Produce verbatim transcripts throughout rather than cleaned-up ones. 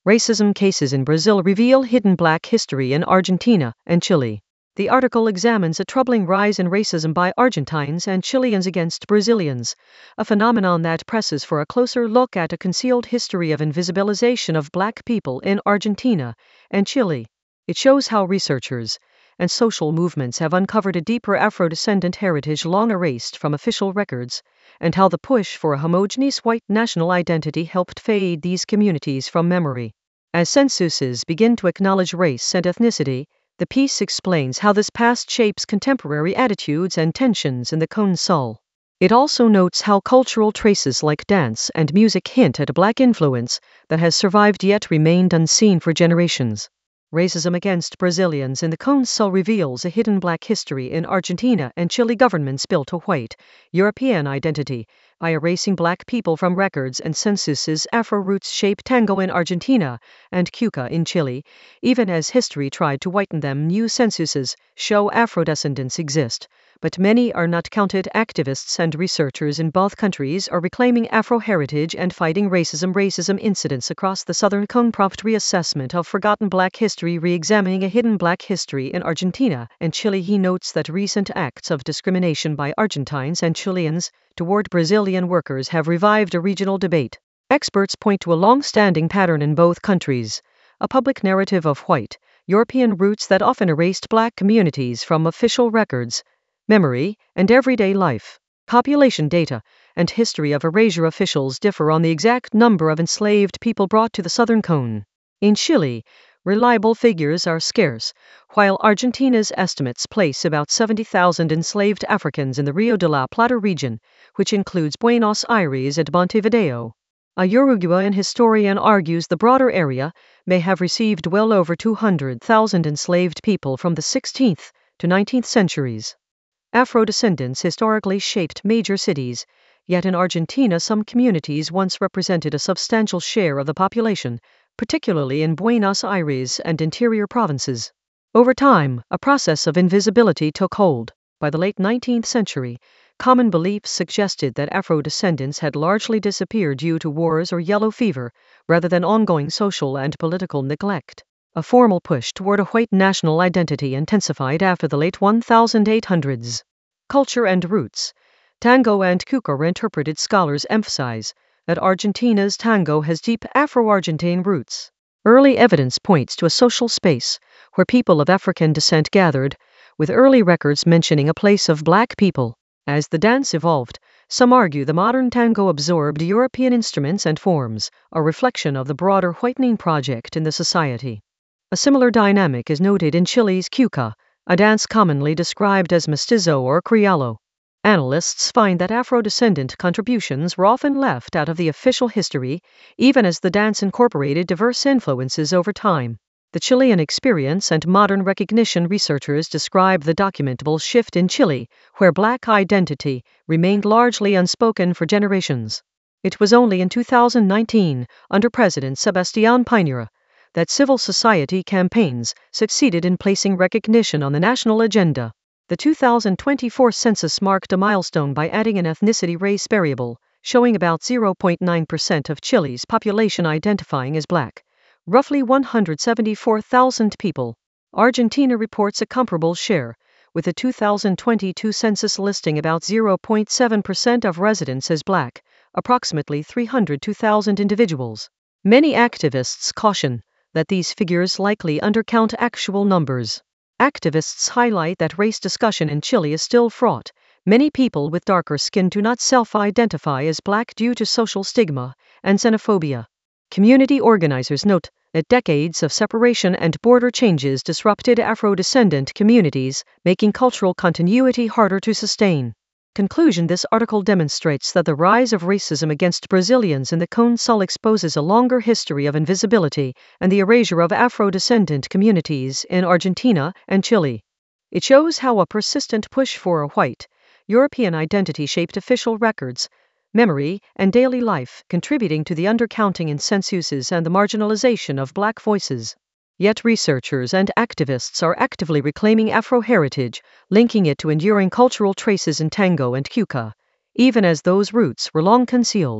Racism cases in Brazil reveal hidden black history in Argentina and Chile. The article examines a troubling rise in racism by Argentines and Chileans against Brazilians, a phenomenon that presses for a closer look at a concealed history of invisibilization of black people in Argentina and Chile. It shows how researchers and social movements have uncovered a deeper Afro-descendant heritage long erased from official records, and how the push for a homogeneous white national identity helped fade these communities from memory. As censuses begin to acknowledge race and ethnicity, the piece explains how this past shapes contemporary attitudes and tensions in the Cone Sul. It also notes how cultural traces like dance and music hint at a black influence that has survived yet remained unseen for generations. Racism against Brazilians in the Cone Sul reveals a hidden black history in Argentina and Chile. Governments built a white, European identity by erasing black people from records and censuses. Afro roots shape tango in Argentina and cueca in Chile, even as history tried to whiten them. New censuses show Afro-descendants exist, but many are not counted. Activists and researchers in both countries are reclaiming Afro heritage and fighting racism. Racism incidents across the Southern Cone prompt reassessment of forgotten black history. Re-examining a hidden black history in Argentina and Chile, he notes that recent acts of discrimination by Argentines and Chileans toward Brazilian workers have revived a regional debate. Experts point to a long-standing pattern in both countries, a public narrative of white, European roots that often erased black communities from official records, memory, and everyday life. Population data and history of erasure. Officials differ on the exact number of enslaved people brought to the Southern Cone. In Chile, reliable figures are scarce, while Argentina's estimates place about seventy thousand enslaved Africans in the Rio de la Plata region, which includes Buenos Aires and Montevideo. A Uruguayan historian argues the broader area may have received well over two hundred thousand enslaved people from the sixteenth to nineteenth centuries. Afro-descendants historically shaped major cities, yet in Argentina some communities once represented a substantial share of the population, particularly in Buenos Aires and interior provinces. Over time, a process of invisibility took hold. By the late nineteenth century, common beliefs suggested that Afro-descendants had largely disappeared due to wars or yellow fever, rather than ongoing social and political neglect. A formal push toward a white national identity intensified after the late eighteen hundreds. Culture and roots. Tango and cueca. Interpreted scholars emphasize that Argentina's tango has deep Afro-Argentine roots. Early evidence points to a social space where people of African descent gathered, with early records mentioning a place of black people. As the dance evolved, some argue the modern tango absorbed European instruments and forms, a reflection of the broader whitening project in the society. A similar dynamic is noted in Chile's cueca, a dance commonly described as mestizo or criollo. Analysts find that Afro-descendant contributions were often left out of the official history, even as the dance incorporated diverse influences over time. The Chilean experience and modern recognition. Researchers describe the documentable shift in Chile, where black identity remained largely unspoken for generations. It was only in two thousand nineteen, under President Sebastián Piñera, that civil society campaigns succeeded in placing recognition on the national agenda. The two thousand twenty-four census marked a milestone by adding an ethnicity-race variable, showing about zero point nine percent of Chile's population identifying as black, roughly one hundred seventy-four thousand people. Argentina reports a comparable share, with the two thousand twenty-two census listing about zero point seven percent of residents as black, approximately three hundred two thousand individuals. Many activists caution that these figures likely undercount actual numbers. Activists highlight that race discussion in Chile is still fraught. Many people with darker skin do not self-identify as black due to social stigma and xenophobia. Community organizers note that decades of separation and border changes disrupted Afro-descendant communities, making cultural continuity harder to sustain. Conclusion. This article demonstrates that the rise of racism against Brazilians in the Cone Sul exposes a longer history of invisibility and the erasure of Afro-descendant communities in Argentina and Chile. It shows how a persistent push for a white, European identity shaped official records, memory, and daily life, contributing to the undercounting in censuses and the marginalization of black voices. Yet researchers and activists are actively reclaiming Afro heritage, linking it to enduring cultural traces in tango and cueca, even as those roots were long concealed.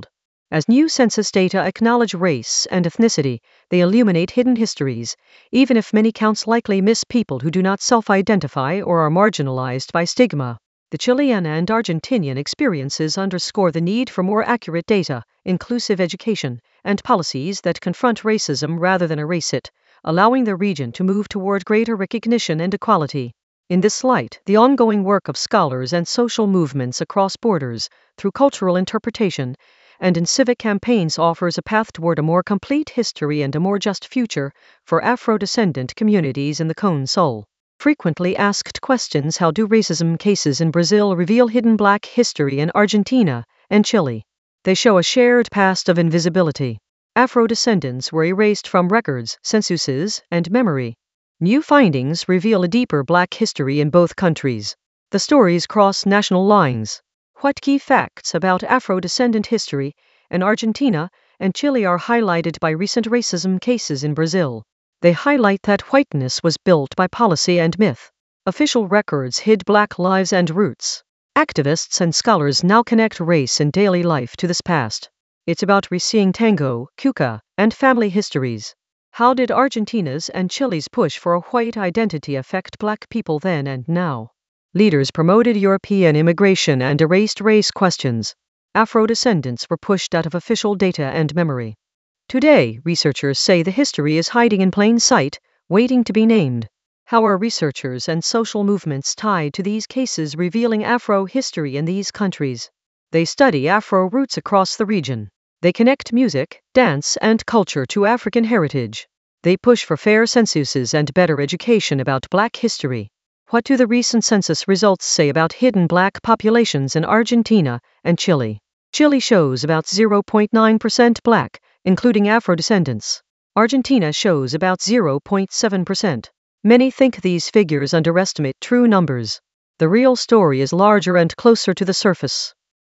As new census data acknowledge race and ethnicity, they illuminate hidden histories, even if many counts likely miss people who do not self-identify or are marginalized by stigma. The Chilean and Argentinian experiences underscore the need for more accurate data, inclusive education, and policies that confront racism rather than erase it, allowing the region to move toward greater recognition and equality. In this light, the ongoing work of scholars and social movements across borders, through cultural interpretation, and in civic campaigns offers a path toward a more complete history and a more just future for Afro-descendant communities in the Cone Sul. Frequently asked questions: how do racism cases in Brazil reveal hidden Black history in Argentina and Chile? They show a shared past of invisibility. Afro-descendants were erased from records, censuses, and memory. New findings reveal a deeper Black history in both countries. The stories cross national lines. What key facts about Afro-descendant history in Argentina and Chile are highlighted by recent racism cases in Brazil? They highlight that whiteness was built by policy and myth. Official records hid Black lives and roots. Activists and scholars now connect race in daily life to this past. It's about reseeing tango, cuca, and family histories. How did Argentina's and Chile's push for a white identity affect Black people then and now? Leaders promoted European immigration and erased race questions. Afro-descendants were pushed out of official data and memory. Today, researchers say the history is hiding in plain sight, waiting to be named. How are researchers and social movements tied to these cases revealing Afro history in these countries? They study Afro roots across the region. They connect music, dance, and culture to African heritage. They push for fair censuses and better education about Black history. What do the recent census results say about hidden Black populations in Argentina and Chile? Chile shows about zero point nine percent Black, including Afro-descendants. Argentina shows about zero point seven percent. Many think these figures underestimate true numbers. The real story is larger and closer to the surface.